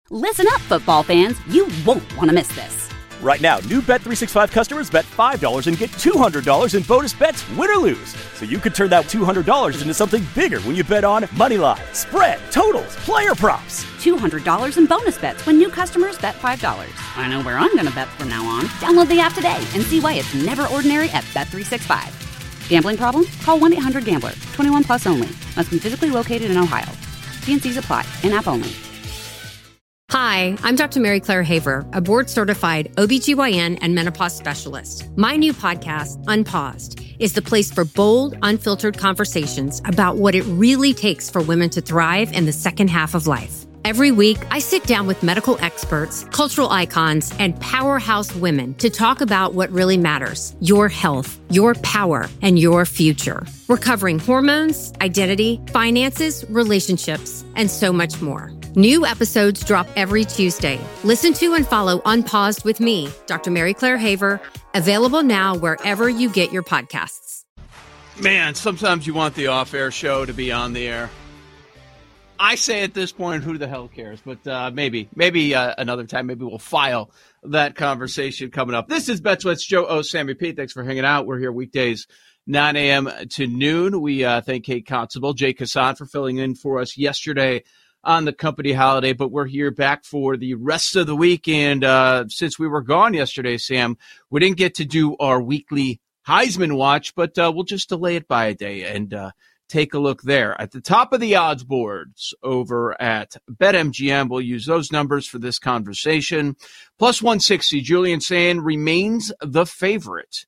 Listen up, football fans. You won't want to miss this. Right now, new Bet365 customers bet $5 and get $200 in bonus bets, win or lose. So you could turn that $200 into something bigger when you bet on Moneyline, spread, totals, player props. $200 in bonus bets when new customers bet $5. I know where I'm going to bet from now on. Download the app today and see why it's never ordinary at Bet365. Gambling problem? Call 1-800-GAMBLER. 21 plus only. Must be physically located in Ohio. T&Cs apply. In-app only. Hi, I'm Dr. Mary Claire Haver, a board-certified OBGYN and menopause specialist. My new podcast, Unpaused, is the place for bold, unfiltered conversations about what it really takes for women to thrive in the second half of life. Every week, I sit down with medical experts, cultural icons, and powerhouse women to talk about what really matters: your health, your power, and your future. We're covering hormones, identity, finances, relationships, and so much more. New episodes drop every Tuesday. Listen to and follow Unpaused with me, Dr. Mary Claire Haver, available now wherever you get your podcasts. Man, sometimes you want the off-air show to be on the air. I say at this point, who the hell cares? But maybe another time, maybe we'll file that conversation coming up. This is BetSweat's Joe O. Sammy P. Thanks for hanging out. We're here weekdays, 9 a.m. to noon. We thank Kate Constable, Jay Kassan for filling in for us yesterday on the company holiday, but we're here back for the rest of the week. And since we were gone yesterday, Sam, we didn't get to do our weekly Heisman watch, but we'll just delay it by a day and take a look there. At the top of the odds boards over at BetMGM, we'll use those numbers for this conversation. Plus 160, Julian saying remains the favorite.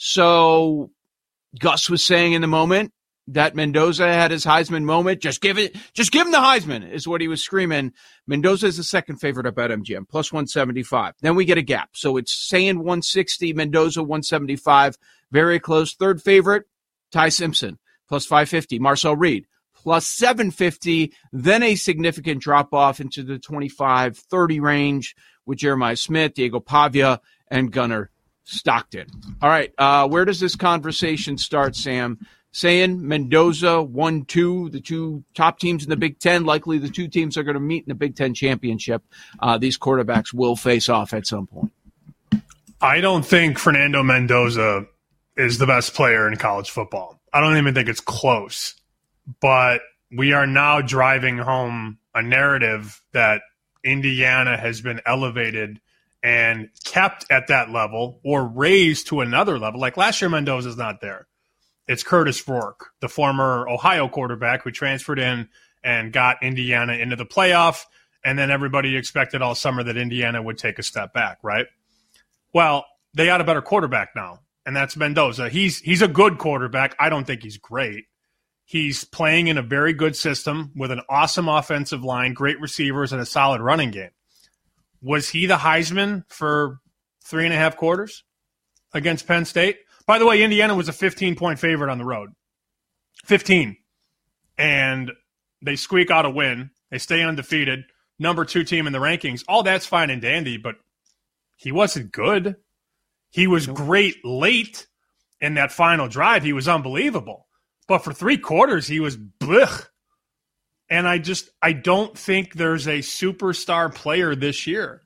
So Gus was saying in the moment that Mendoza had his Heisman moment. Just give him the Heisman is what he was screaming. Mendoza is the second favorite at BetMGM, plus 175. Then we get a gap. So it's saying 160, Mendoza 175, very close. Third favorite, Ty Simpson, plus 550. Marcel Reed, plus 750. Then a significant drop-off into the 25-30 range with Jeremiah Smith, Diego Pavia, and Gunnar Stockton. All right, where does this conversation start, Sam? Saying Mendoza 1-2, the two top teams in the Big Ten. Likely the two teams are going to meet in the Big Ten championship. These quarterbacks will face off at some point. I don't think Fernando Mendoza is the best player in college football. I don't even think it's close. But we are now driving home a narrative that Indiana has been elevated and kept at that level or raised to another level. Like last year, Mendoza's not there. It's Curtis Rourke, the former Ohio quarterback who transferred in and got Indiana into the playoff, and then everybody expected all summer that Indiana would take a step back, right? Well, they got a better quarterback now, and that's Mendoza. He's a good quarterback. I don't think he's great. He's playing in a very good system with an awesome offensive line, great receivers, and a solid running game. Was he the Heisman for 3.5 quarters against Penn State? By the way, Indiana was a 15-point favorite on the road. 15. And they squeak out a win. They stay undefeated. Number 2 team in the rankings. All that's fine and dandy, but he wasn't good. He was great late in that final drive. He was unbelievable. But for 3 quarters, he was blech. And I don't think there's a superstar player this year.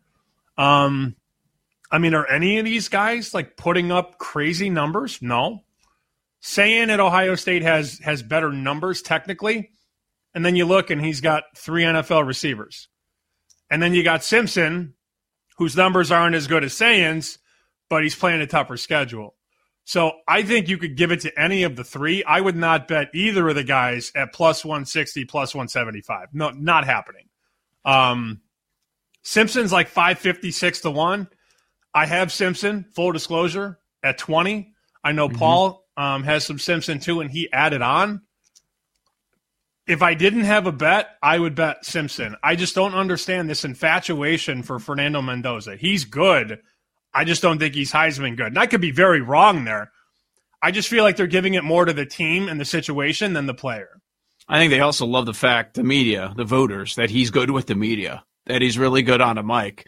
Are any of these guys like putting up crazy numbers? No. Saying at Ohio State has better numbers technically, and then you look and he's got 3 NFL receivers. And then you got Simpson, whose numbers aren't as good as Sayan's, but he's playing a tougher schedule. So I think you could give it to any of the 3. I would not bet either of the guys at plus 160, plus 175. No, not happening. Simpson's like 556 to 1. I have Simpson, full disclosure, at 20. I know Paul has some Simpson too, and he added on. If I didn't have a bet, I would bet Simpson. I just don't understand this infatuation for Fernando Mendoza. He's good. I just don't think he's Heisman good. And I could be very wrong there. I just feel like they're giving it more to the team and the situation than the player. I think they also love the fact, the media, the voters, that he's good with the media, that he's really good on a mic.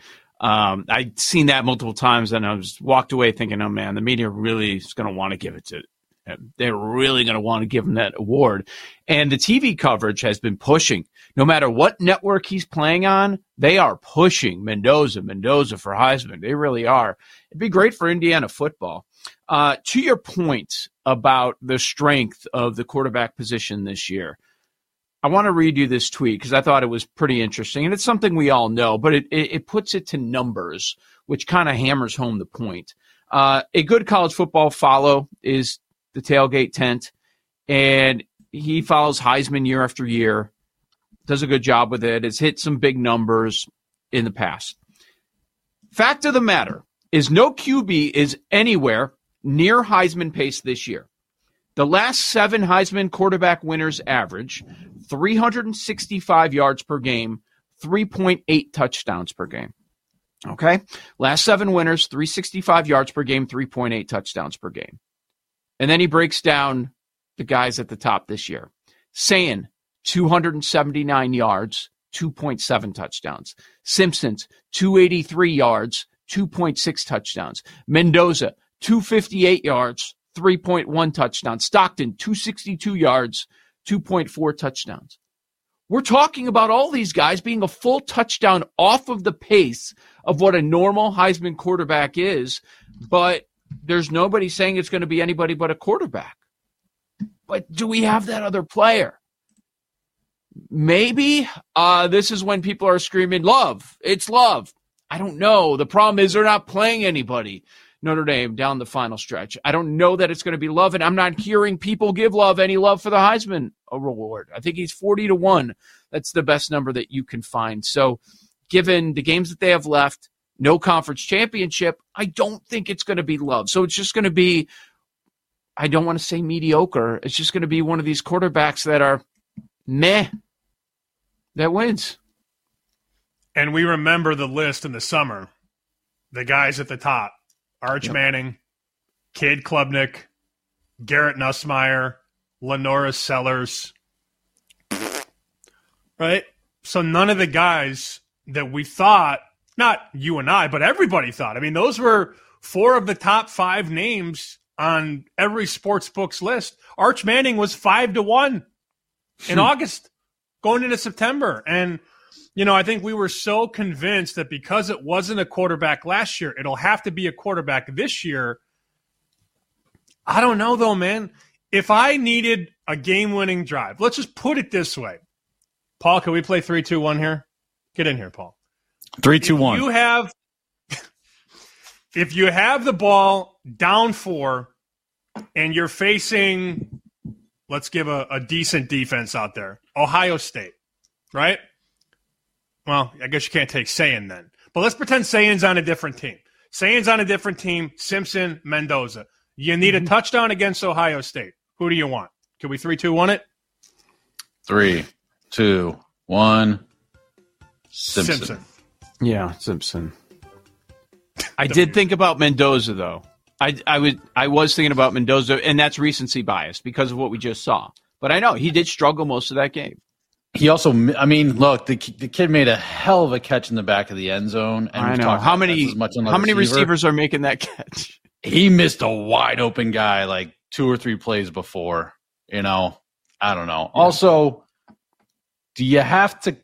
I'd seen that multiple times, and I was walked away thinking, oh, man, the media really is going to want to give it they're really going to want to give him that award. And the TV coverage has been pushing. No matter what network he's playing on, they are pushing Mendoza for Heisman. They really are. It'd be great for Indiana football. To your point about the strength of the quarterback position this year, I want to read you this tweet because I thought it was pretty interesting. And it's something we all know, but it puts it to numbers, which kind of hammers home the point. A good college football follow is the Tailgate Tent, and he follows Heisman year after year, does a good job with it, has hit some big numbers in the past. Fact of the matter is no QB is anywhere near Heisman pace this year. The last 7 Heisman quarterback winners average 365 yards per game, 3.8 touchdowns per game. Okay? Last 7 winners, 365 yards per game, 3.8 touchdowns per game. And then he breaks down the guys at the top this year. Sayin, 279 yards, 2.7 touchdowns. Simpsons, 283 yards, 2.6 touchdowns. Mendoza, 258 yards, 3.1 touchdowns. Stockton, 262 yards, 2.4 touchdowns. We're talking about all these guys being a full touchdown off of the pace of what a normal Heisman quarterback is, but there's nobody saying it's going to be anybody but a quarterback. But do we have that other player? Maybe this is when people are screaming, Love, it's Love. I don't know. The problem is they're not playing anybody. Notre Dame down the final stretch. I don't know that it's going to be Love, and I'm not hearing people give Love any love for the Heisman reward. I think he's 40-1. That's the best number that you can find. So given the games that they have left, no conference championship, I don't think it's going to be Love. So it's just going to be, I don't want to say mediocre. It's just going to be one of these quarterbacks that are meh, that wins. And we remember the list in the summer, the guys at the top. Arch Manning, Cade Klubnik, Garrett Nussmeier, Lenora Sellers. Right? So none of the guys that we thought, not you and I, but everybody thought. I mean, those were 4 of the top 5 names on every sports book's list. Arch Manning was 5-1 in August going into September. And you know, I think we were so convinced that because it wasn't a quarterback last year, it'll have to be a quarterback this year. I don't know, though, man. If I needed a game-winning drive, let's just put it this way. Paul, can we play 3-2-1 here? Get in here, Paul. 3-2-1. If you have the ball down 4 and you're facing, let's give a decent defense out there, Ohio State, right? Well, I guess you can't take Sayin then. But let's pretend Sayin's on a different team. Sayin's on a different team, Simpson, Mendoza. You need a touchdown against Ohio State. Who do you want? Can we 3-2-1 it? 3, 2, 1. Simpson. Yeah, Simpson. I did think about Mendoza, though. I was thinking about Mendoza, and that's recency bias because of what we just saw. But I know he did struggle most of that game. He also, I mean, look, the kid made a hell of a catch in the back of the end zone. And I know. How many receivers are making that catch? He missed a wide open guy like 2 or 3 plays before. You know, I don't know. Yeah. Also, do you have to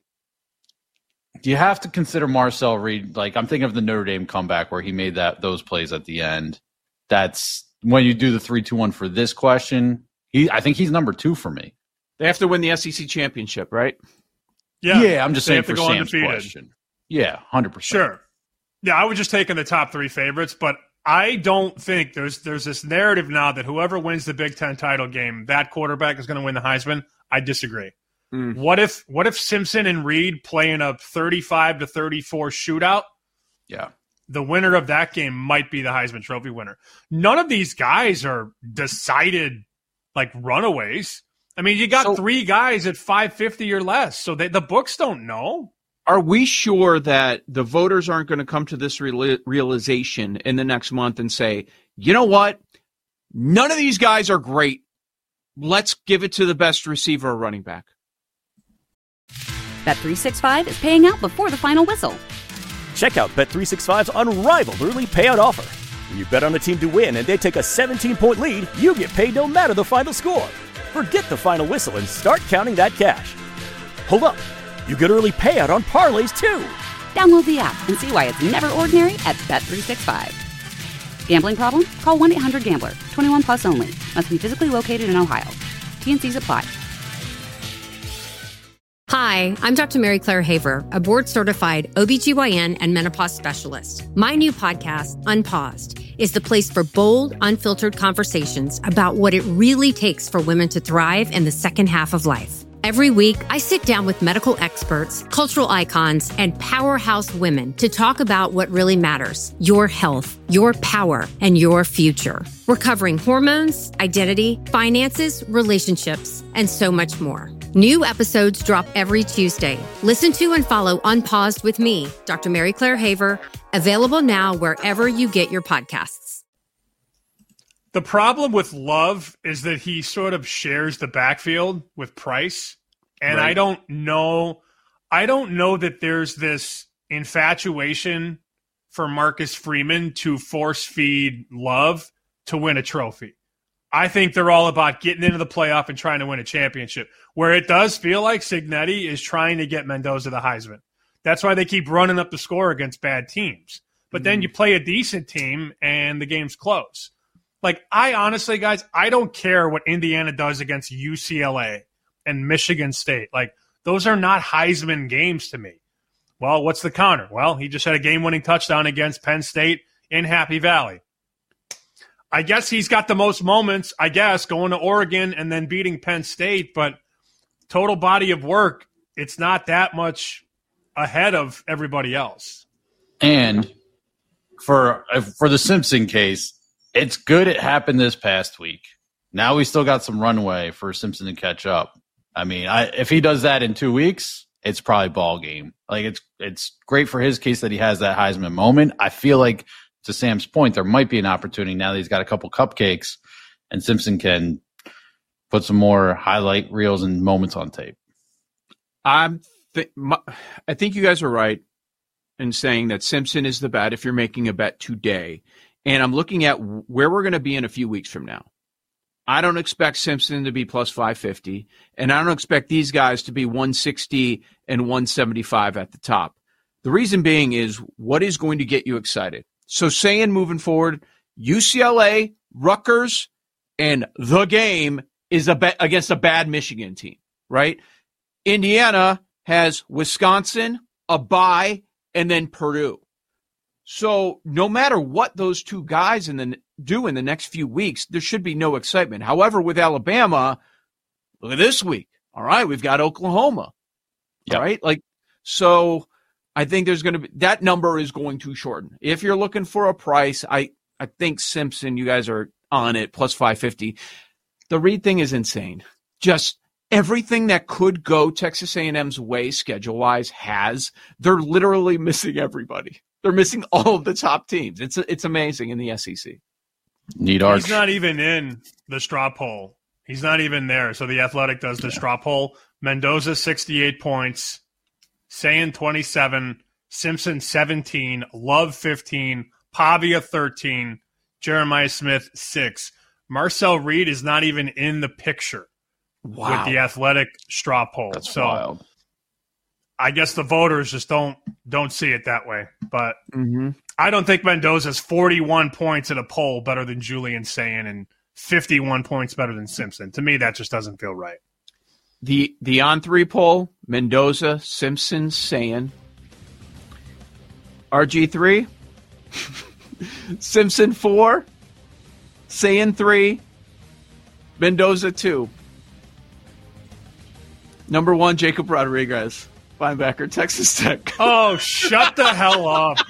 consider Marcel Reed? Like, I'm thinking of the Notre Dame comeback where he made those plays at the end. That's when you do the 3-2-1 for this question. I think he's number 2 for me. They have to win the SEC championship, right? Yeah, I'm just saying for Sam's question. Yeah, 100%. Sure. Yeah, I was just taking the top 3 favorites, but I don't think there's this narrative now that whoever wins the Big Ten title game, that quarterback is going to win the Heisman. I disagree. What if Simpson and Reed play in a 35-34 shootout? Yeah. The winner of that game might be the Heisman Trophy winner. None of these guys are decided like runaways. I mean, you got 3 guys at 550 or less, so the books don't know. Are we sure that the voters aren't going to come to this realization in the next month and say, you know what? None of these guys are great. Let's give it to the best receiver or running back. Bet365 is paying out before the final whistle. Check out Bet365's unrivaled early payout offer. When you bet on a team to win and they take a 17-point lead, you get paid no matter the final score. Forget the final whistle and start counting that cash. Hold up. You get early payout on parlays, too. Download the app and see why it's never ordinary at Bet365. Gambling problem? Call 1-800-GAMBLER. 21 plus only. Must be physically located in Ohio. T&Cs apply. Hi, I'm Dr. Mary Claire Haver, a board-certified OBGYN and menopause specialist. My new podcast, Unpaused, is the place for bold, unfiltered conversations about what it really takes for women to thrive in the second half of life. Every week, I sit down with medical experts, cultural icons, and powerhouse women to talk about what really matters: your health, your power, and your future. We're covering hormones, identity, finances, relationships, and so much more. New episodes drop every Tuesday. Listen to and follow Unpaused with me, Dr. Mary Claire Haver, available now wherever you get your podcasts. The problem with Love is that he sort of shares the backfield with Price. And right. I don't know that there's this infatuation for Marcus Freeman to force feed Love to win a trophy. I think they're all about getting into the playoff and trying to win a championship, where it does feel like Cignetti is trying to get Mendoza the Heisman. That's why they keep running up the score against bad teams. But then you play a decent team and the game's close. Like, I honestly, guys, I don't care what Indiana does against UCLA and Michigan State. Like, those are not Heisman games to me. Well, what's the counter? Well, he just had a game-winning touchdown against Penn State in Happy Valley. I guess he's got the most moments, going to Oregon and then beating Penn State, but total body of work, it's not that much ahead of everybody else. And for the Simpson case, it's good it happened this past week. Now we still got some runway for Simpson to catch up. I mean, if he does that in 2 weeks, it's probably ball game. Like, it's great for his case that he has that Heisman moment. I feel like, to Sam's point, there might be an opportunity now that he's got a couple cupcakes and Simpson can put some more highlight reels and moments on tape. I think you guys are right in saying that Simpson is the bet if you're making a bet today. And I'm looking at where we're going to be in a few weeks from now. I don't expect Simpson to be plus 550, and I don't expect these guys to be 160 and 175 at the top. The reason being is, what is going to get you excited? So saying moving forward, UCLA, Rutgers, and the game is against a bad Michigan team, right? Indiana has Wisconsin, a bye, and then Purdue. So no matter what those two guys do in the next few weeks, there should be no excitement. However, with Alabama, look at this week. All right, we've got Oklahoma. Yep. All right, so I think there's going to be that number is going to shorten. If you're looking for a price, I think Simpson, you guys are on it, plus 550. The Reed thing is insane. Just everything that could go Texas A&M's way schedule-wise they're literally missing everybody. They're missing all of the top teams. It's amazing in the SEC. He's not even in the straw poll. He's not even there. So the Athletic does the straw poll. Mendoza, 68 points. Sayin, 27. Simpson, 17. Love, 15. Pavia, 13. Jeremiah Smith, 6. Marcel Reed is not even in the picture with the Athletic straw poll. That's wild. I guess the voters just don't see it that way. But I don't think Mendoza's 41 points in a poll better than Julian Sayin and 51 points better than Simpson. To me, that just doesn't feel right. The On3 poll, Mendoza, Simpson, Sayin. RG3, Simpson 4, Sayin 3, Mendoza 2. Number 1, Jacob Rodriguez, linebacker, Texas Tech. Oh, shut the hell up.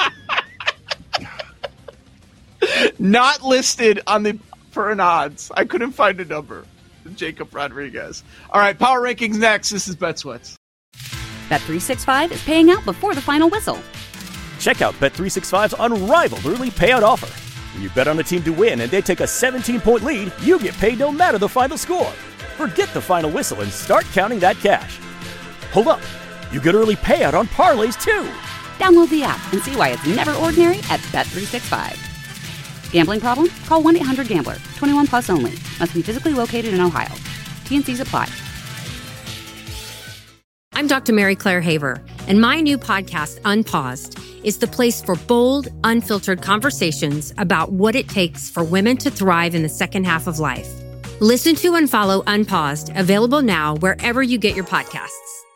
Not listed for an odds. I couldn't find a number. Jacob Rodriguez. All right, Power Rankings next. This is Bet Sweats. Bet365 is paying out before the final whistle. Check out Bet365's unrivaled early payout offer. When you bet on a team to win and they take a 17-point lead, you get paid no matter the final score. Forget the final whistle and start counting that cash. Hold up. You get early payout on parlays, too. Download the app and see why it's never ordinary at Bet365. Gambling problem? Call 1-800-GAMBLER. 21 plus only. Must be physically located in Ohio. T&Cs apply. I'm Dr. Mary Claire Haver, and my new podcast, Unpaused, is the place for bold, unfiltered conversations about what it takes for women to thrive in the second half of life. Listen to and follow Unpaused, available now wherever you get your podcasts.